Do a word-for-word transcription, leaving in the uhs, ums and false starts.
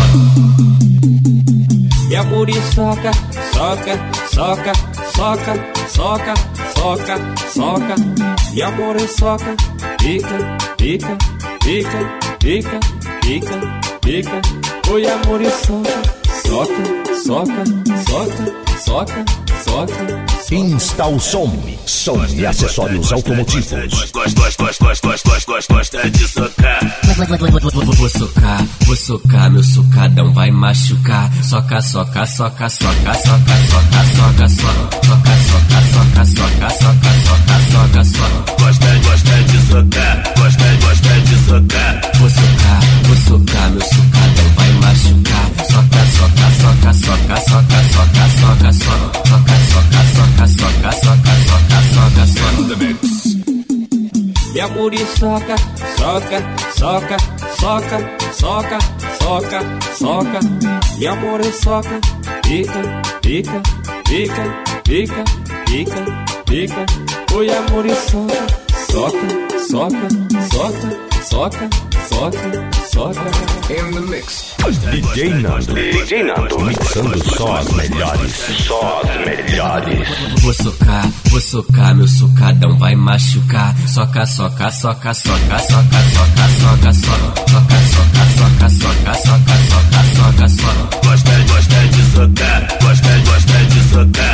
E a muriçoca, soca, soca, soca, soca, soca, soca. E a muriçoca, pica, pica, pica, pica, pica, pica. Oi, a muriçoca, soca, soca, soca, soca, soca. Insta o som, som e acessórios automotivos. Gosta, gosta, gosta, gosta, gosta, gosta de socar. Vou socar, vou socar, meu socadão vai machucar. Soca, soca, soca, soca, soca, soca, soca, soca, soca, soca, soca, soca, soca, soca, soca. Gosta, gosta de socar, gosta, gosta de socar. Vou socar, vou socar, meu socadão vai machucar. Soca, soca, soca, soca, soca, soca, soca, soca, soca, soca, soca, soca, soca, soca, soca. E a muriçoca, soca, soca, soca, soca, soca, soca. E a muriçoca, pica, pica, pica, pica, pica, pica. Oi, a muriçoca, soca, soca, soca, soca, soca, soca. In the mix. D J Nando. D J Nando. Mixando só as melhores. Só as melhores. Vou socar, vou socar, meu socadão vai machucar. Soca, soca, soca, soca, soca, soca, soca, soca, soca, soca, soca, soca, soca, soca, soca. Gosta, gosta de socar, gosta, gosta de socar.